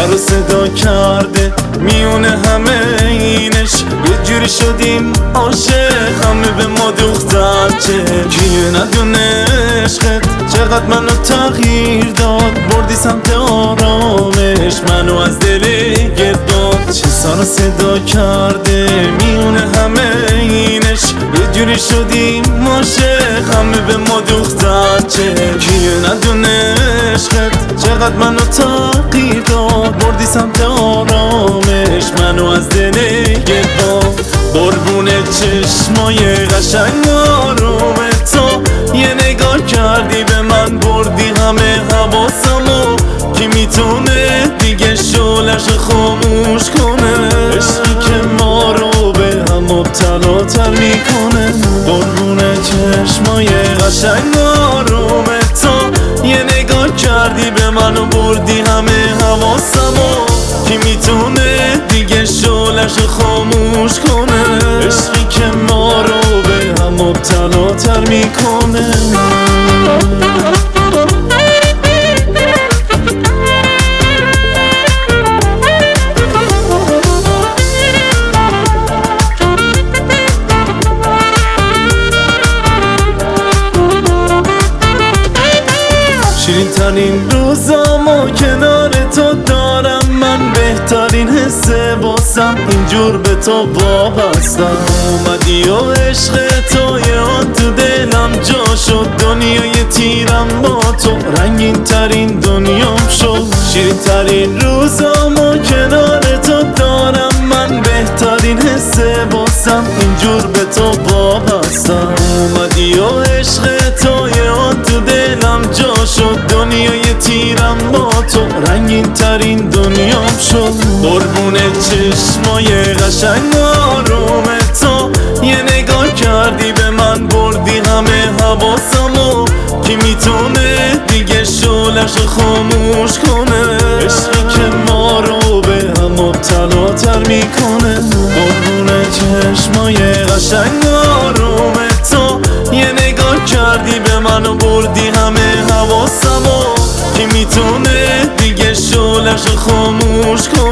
سر و صدا کرده میونه همه اینش، یه جوری شدیم عاشق، همه به ما دوختن. چه کیه ندونه عشقت چقدر منو تغییر داد، بردی سمت آرامش منو از دل گرداد. چه سر و صدا کرده میونه همه اینش، یه جوری شدیم عاشق، همه به ما دوختن. چه کیه ندونه عشقت چقدر منو تغییر داد، بردی سمت آرامش منو از دل گرداد. قربون چشمای قشنگ آروم تو، یه نگاه کردی به من بردی همه حواسمو. کی میتونه دیگه شعله‌ش خاموش کنه، عشقی که ما رو به هم مبتلا تر میکنه. قربون چشمای قشنگ آروم تو، یه نگاه کردی به من و بردی همه حواسمو. کی میتونه دیگه شعله‌ش خاموش کنه، عشقی که ما رو به هم مبتلا تر میکنه. شیرین ترین روزامو کنار تو دارم من، بهترین حسه واسم اینجور به تو وابستم. اومدی و عشق تو یه آن تو دلم جا شد، دنیای تیرم با تو رنگین ترین دنیام شد. شیرین ترین روزامو کنار تو دارم من، بهترین حسه واسم اینجور به تو وابستم. اومدی و عشق تو یه آن تو دلم جا شد، دنیای تیرم با تو رنگین ترین دنیام شد. قربون چشمای قشنگ آروم تو، یه نگاه کردی به من بردی همه حواسمو. کی میتونه دیگه شعله‌ش خاموش کنه، عشقی که ما رو به هم مبتلا تر میکنه. قربون چشمای قشنگ آروم تو، یه نگاه کردی به من و بردی همه حواسمو. کی میتونه دیگه شعله‌ش خاموش کنه.